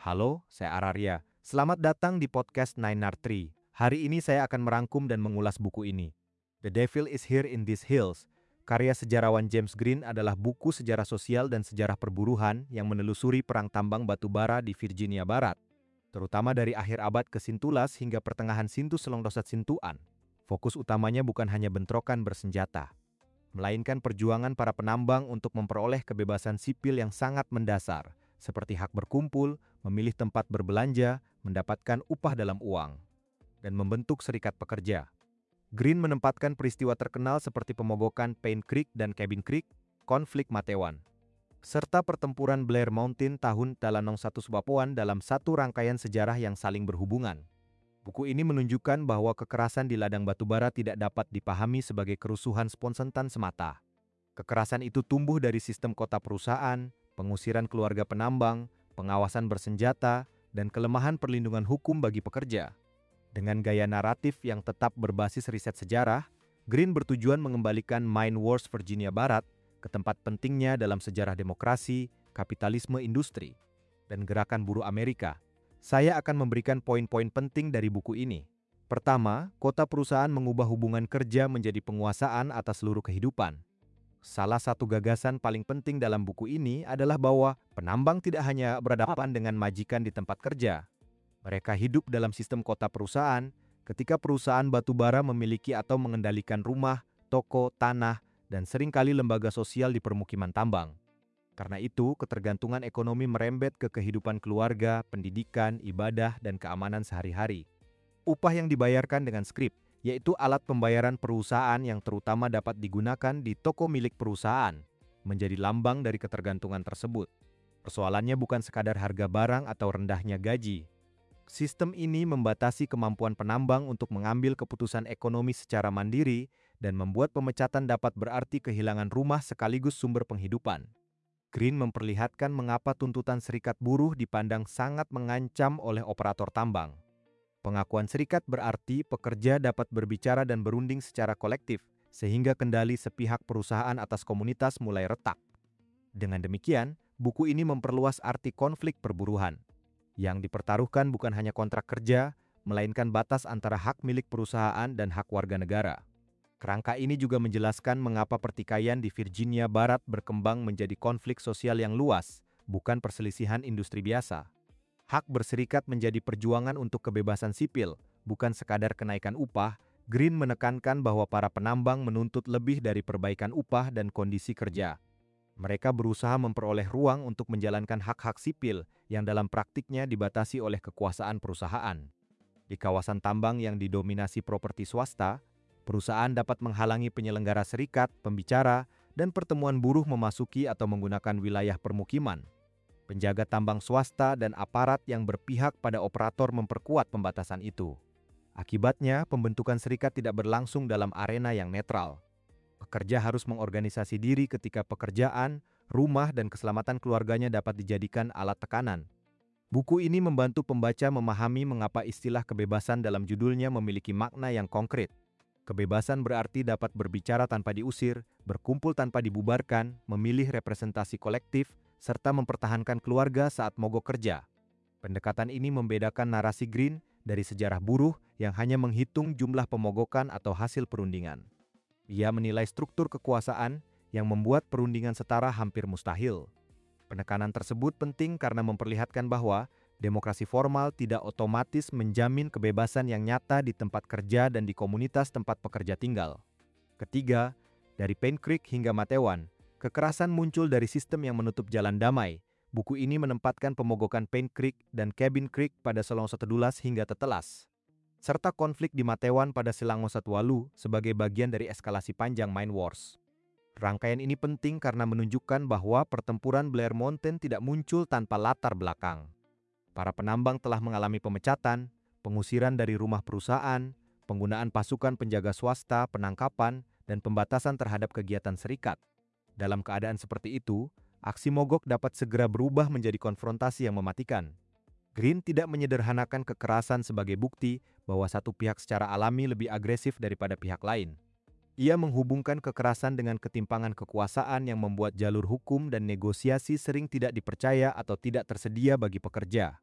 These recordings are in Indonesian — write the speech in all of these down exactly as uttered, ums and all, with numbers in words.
Halo, saya Araria. Selamat datang di podcast Nine Art Tree. Hari ini saya akan merangkum dan mengulas buku ini. The Devil is Here in These Hills. Karya sejarawan James Green adalah buku sejarah sosial dan sejarah perburuhan yang menelusuri perang tambang batu bara di Virginia Barat, terutama dari akhir abad kesintulas hingga pertengahan Sintu Selongdosat Sintuan. Fokus utamanya bukan hanya bentrokan bersenjata, melainkan perjuangan para penambang untuk memperoleh kebebasan sipil yang sangat mendasar, seperti hak berkumpul, memilih tempat berbelanja, mendapatkan upah dalam uang, dan membentuk serikat pekerja. Green menempatkan peristiwa terkenal seperti pemogokan Paint Creek dan Cabin Creek, konflik Matewan, serta pertempuran Blair Mountain tahun Dalanong satu Subapoan dalam satu rangkaian sejarah yang saling berhubungan. Buku ini menunjukkan bahwa kekerasan di ladang batubara tidak dapat dipahami sebagai kerusuhan spontan semata. Kekerasan itu tumbuh dari sistem kota perusahaan, pengusiran keluarga penambang, pengawasan bersenjata, dan kelemahan perlindungan hukum bagi pekerja. Dengan gaya naratif yang tetap berbasis riset sejarah, Green bertujuan mengembalikan Mine Wars Virginia Barat ke tempat pentingnya dalam sejarah demokrasi, kapitalisme industri, dan gerakan buruh Amerika. Saya akan memberikan poin-poin penting dari buku ini. Pertama, kota perusahaan mengubah hubungan kerja menjadi penguasaan atas seluruh kehidupan. Salah satu gagasan paling penting dalam buku ini adalah bahwa penambang tidak hanya berhadapan dengan majikan di tempat kerja. Mereka hidup dalam sistem kota perusahaan ketika perusahaan batubara memiliki atau mengendalikan rumah, toko, tanah, dan seringkali lembaga sosial di permukiman tambang. Karena itu, ketergantungan ekonomi merembet ke kehidupan keluarga, pendidikan, ibadah, dan keamanan sehari-hari. Upah yang dibayarkan dengan skrip, yaitu alat pembayaran perusahaan yang terutama dapat digunakan di toko milik perusahaan, menjadi lambang dari ketergantungan tersebut. Persoalannya bukan sekadar harga barang atau rendahnya gaji. Sistem ini membatasi kemampuan penambang untuk mengambil keputusan ekonomi secara mandiri dan membuat pemecatan dapat berarti kehilangan rumah sekaligus sumber penghidupan. Green memperlihatkan mengapa tuntutan serikat buruh dipandang sangat mengancam oleh operator tambang. Pengakuan serikat berarti pekerja dapat berbicara dan berunding secara kolektif, sehingga kendali sepihak perusahaan atas komunitas mulai retak. Dengan demikian, buku ini memperluas arti konflik perburuhan. Yang dipertaruhkan bukan hanya kontrak kerja, melainkan batas antara hak milik perusahaan dan hak warga negara. Kerangka ini juga menjelaskan mengapa pertikaian di Virginia Barat berkembang menjadi konflik sosial yang luas, bukan perselisihan industri biasa. Hak berserikat menjadi perjuangan untuk kebebasan sipil, bukan sekadar kenaikan upah. Green menekankan bahwa para penambang menuntut lebih dari perbaikan upah dan kondisi kerja. Mereka berusaha memperoleh ruang untuk menjalankan hak-hak sipil yang dalam praktiknya dibatasi oleh kekuasaan perusahaan. Di kawasan tambang yang didominasi properti swasta, perusahaan dapat menghalangi penyelenggara serikat, pembicara, dan pertemuan buruh memasuki atau menggunakan wilayah permukiman. Penjaga tambang swasta dan aparat yang berpihak pada operator memperkuat pembatasan itu. Akibatnya, pembentukan serikat tidak berlangsung dalam arena yang netral. Pekerja harus mengorganisasi diri ketika pekerjaan, rumah, dan keselamatan keluarganya dapat dijadikan alat tekanan. Buku ini membantu pembaca memahami mengapa istilah kebebasan dalam judulnya memiliki makna yang konkret. Kebebasan berarti dapat berbicara tanpa diusir, berkumpul tanpa dibubarkan, memilih representasi kolektif, serta mempertahankan keluarga saat mogok kerja. Pendekatan ini membedakan narasi Green dari sejarah buruh yang hanya menghitung jumlah pemogokan atau hasil perundingan. Ia menilai struktur kekuasaan yang membuat perundingan setara hampir mustahil. Penekanan tersebut penting karena memperlihatkan bahwa demokrasi formal tidak otomatis menjamin kebebasan yang nyata di tempat kerja dan di komunitas tempat pekerja tinggal. Ketiga, dari Paint Creek hingga Matewan, kekerasan muncul dari sistem yang menutup jalan damai. Buku ini menempatkan pemogokan Paint Creek dan Cabin Creek pada Selongso Tedulas hingga Tetelas, serta konflik di Matewan pada Selangor Satwalu sebagai bagian dari eskalasi panjang Mine Wars. Rangkaian ini penting karena menunjukkan bahwa pertempuran Blair Mountain tidak muncul tanpa latar belakang. Para penambang telah mengalami pemecatan, pengusiran dari rumah perusahaan, penggunaan pasukan penjaga swasta, penangkapan, dan pembatasan terhadap kegiatan serikat. Dalam keadaan seperti itu, aksi mogok dapat segera berubah menjadi konfrontasi yang mematikan. Green tidak menyederhanakan kekerasan sebagai bukti bahwa satu pihak secara alami lebih agresif daripada pihak lain. Ia menghubungkan kekerasan dengan ketimpangan kekuasaan yang membuat jalur hukum dan negosiasi sering tidak dipercaya atau tidak tersedia bagi pekerja.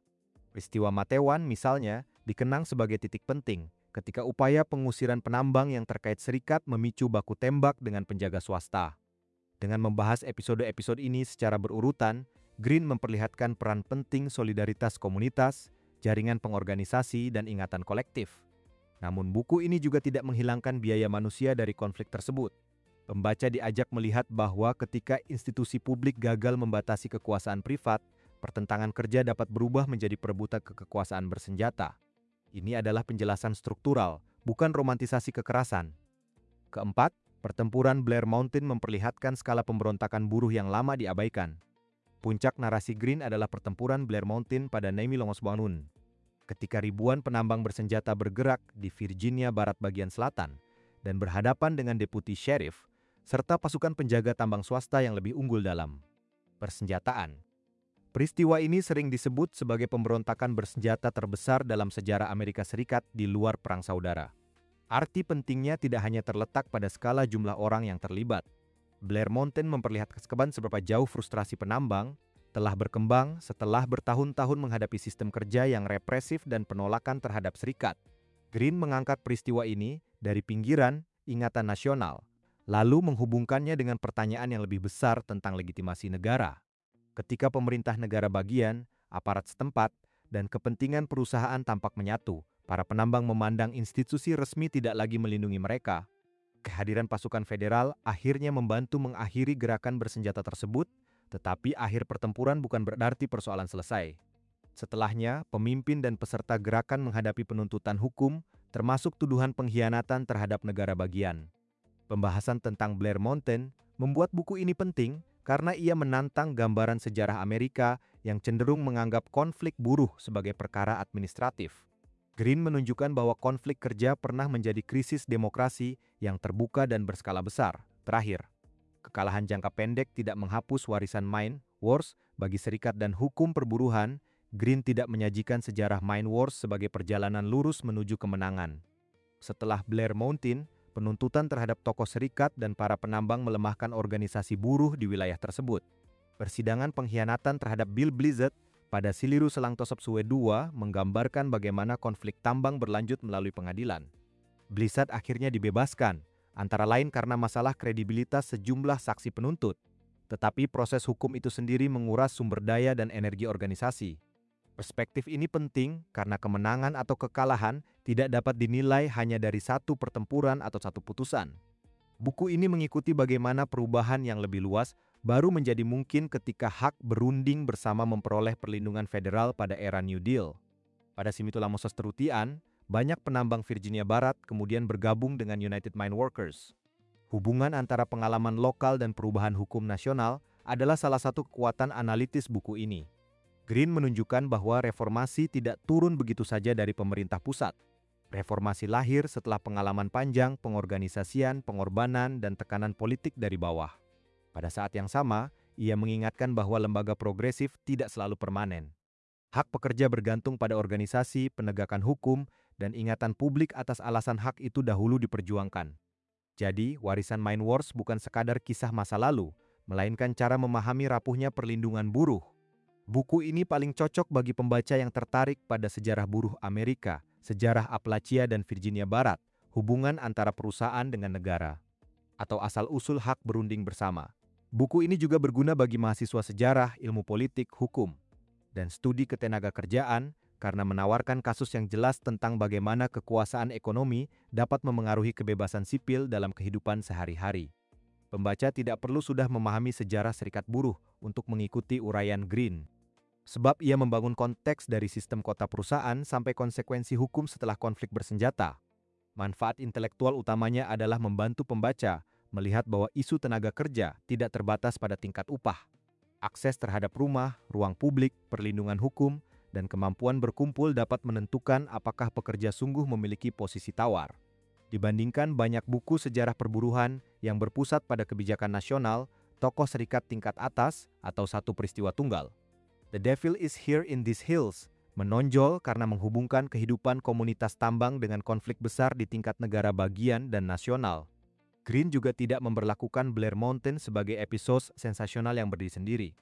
Peristiwa Matewan misalnya dikenang sebagai titik penting ketika upaya pengusiran penambang yang terkait serikat memicu baku tembak dengan penjaga swasta. Dengan membahas episode-episode ini secara berurutan, Green memperlihatkan peran penting solidaritas komunitas, jaringan pengorganisasi, dan ingatan kolektif. Namun buku ini juga tidak menghilangkan biaya manusia dari konflik tersebut. Pembaca diajak melihat bahwa ketika institusi publik gagal membatasi kekuasaan privat, pertentangan kerja dapat berubah menjadi perebutan kekuasaan bersenjata. Ini adalah penjelasan struktural, bukan romantisasi kekerasan. Keempat, pertempuran Blair Mountain memperlihatkan skala pemberontakan buruh yang lama diabaikan. Puncak narasi Green adalah pertempuran Blair Mountain pada Naimi-Longoswangun, ketika ribuan penambang bersenjata bergerak di Virginia Barat bagian selatan dan berhadapan dengan deputi sheriff serta pasukan penjaga tambang swasta yang lebih unggul dalam persenjataan. Peristiwa ini sering disebut sebagai pemberontakan bersenjata terbesar dalam sejarah Amerika Serikat di luar Perang Saudara. Arti pentingnya tidak hanya terletak pada skala jumlah orang yang terlibat. Blair Mountain memperlihatkan seberapa jauh frustrasi penambang telah berkembang setelah bertahun-tahun menghadapi sistem kerja yang represif dan penolakan terhadap serikat. Green mengangkat peristiwa ini dari pinggiran ingatan nasional, lalu menghubungkannya dengan pertanyaan yang lebih besar tentang legitimasi negara. Ketika pemerintah negara bagian, aparat setempat, dan kepentingan perusahaan tampak menyatu, para penambang memandang institusi resmi tidak lagi melindungi mereka. Kehadiran pasukan federal akhirnya membantu mengakhiri gerakan bersenjata tersebut, tetapi akhir pertempuran bukan berarti persoalan selesai. Setelahnya, pemimpin dan peserta gerakan menghadapi penuntutan hukum, termasuk tuduhan pengkhianatan terhadap negara bagian. Pembahasan tentang Blair Mountain membuat buku ini penting karena ia menantang gambaran sejarah Amerika yang cenderung menganggap konflik buruh sebagai perkara administratif. Green menunjukkan bahwa konflik kerja pernah menjadi krisis demokrasi yang terbuka dan berskala besar. Terakhir, kekalahan jangka pendek tidak menghapus warisan Mine Wars bagi serikat dan hukum perburuhan. Green tidak menyajikan sejarah Mine Wars sebagai perjalanan lurus menuju kemenangan. Setelah Blair Mountain, penuntutan terhadap tokoh serikat dan para penambang melemahkan organisasi buruh di wilayah tersebut. Persidangan pengkhianatan terhadap Bill Blizzard pada Siliru Selang Tosop Suwe kedua menggambarkan bagaimana konflik tambang berlanjut melalui pengadilan. Blizzard akhirnya dibebaskan, antara lain karena masalah kredibilitas sejumlah saksi penuntut. Tetapi proses hukum itu sendiri menguras sumber daya dan energi organisasi. Perspektif ini penting karena kemenangan atau kekalahan tidak dapat dinilai hanya dari satu pertempuran atau satu putusan. Buku ini mengikuti bagaimana perubahan yang lebih luas baru menjadi mungkin ketika hak berunding bersama memperoleh perlindungan federal pada era New Deal. Pada Simitulamosos Terutian, banyak penambang Virginia Barat kemudian bergabung dengan United Mine Workers. Hubungan antara pengalaman lokal dan perubahan hukum nasional adalah salah satu kekuatan analitis buku ini. Green menunjukkan bahwa reformasi tidak turun begitu saja dari pemerintah pusat. Reformasi lahir setelah pengalaman panjang, pengorganisasian, pengorbanan, dan tekanan politik dari bawah. Pada saat yang sama, ia mengingatkan bahwa lembaga progresif tidak selalu permanen. Hak pekerja bergantung pada organisasi, penegakan hukum, dan ingatan publik atas alasan hak itu dahulu diperjuangkan. Jadi, warisan Mine Wars bukan sekadar kisah masa lalu, melainkan cara memahami rapuhnya perlindungan buruh. Buku ini paling cocok bagi pembaca yang tertarik pada sejarah buruh Amerika, sejarah Appalachia dan Virginia Barat, hubungan antara perusahaan dengan negara, atau asal-usul hak berunding bersama. Buku ini juga berguna bagi mahasiswa sejarah, ilmu politik, hukum, dan studi ketenagakerjaan karena menawarkan kasus yang jelas tentang bagaimana kekuasaan ekonomi dapat memengaruhi kebebasan sipil dalam kehidupan sehari-hari. Pembaca tidak perlu sudah memahami sejarah serikat buruh untuk mengikuti uraian Green, sebab ia membangun konteks dari sistem kota perusahaan sampai konsekuensi hukum setelah konflik bersenjata. Manfaat intelektual utamanya adalah membantu pembaca melihat bahwa isu tenaga kerja tidak terbatas pada tingkat upah. Akses terhadap rumah, ruang publik, perlindungan hukum, dan kemampuan berkumpul dapat menentukan apakah pekerja sungguh memiliki posisi tawar. Dibandingkan banyak buku sejarah perburuhan yang berpusat pada kebijakan nasional, tokoh serikat tingkat atas, atau satu peristiwa tunggal. The Devil is Here in These Hills menonjol karena menghubungkan kehidupan komunitas tambang dengan konflik besar di tingkat negara bagian dan nasional. Green juga tidak memberlakukan Blair Mountain sebagai episode sensasional yang berdiri sendiri.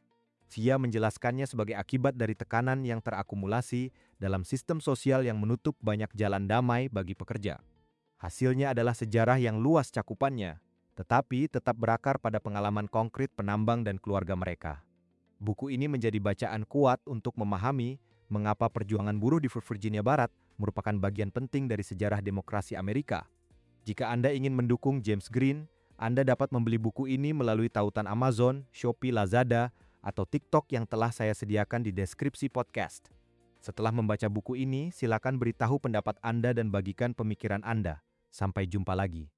Via menjelaskannya sebagai akibat dari tekanan yang terakumulasi dalam sistem sosial yang menutup banyak jalan damai bagi pekerja. Hasilnya adalah sejarah yang luas cakupannya, tetapi tetap berakar pada pengalaman konkret penambang dan keluarga mereka. Buku ini menjadi bacaan kuat untuk memahami mengapa perjuangan buruh di Virginia Barat merupakan bagian penting dari sejarah demokrasi Amerika. Jika Anda ingin mendukung James Green, Anda dapat membeli buku ini melalui tautan Amazon, Shopee, Lazada, atau TikTok yang telah saya sediakan di deskripsi podcast. Setelah membaca buku ini, silakan beritahu pendapat Anda dan bagikan pemikiran Anda. Sampai jumpa lagi.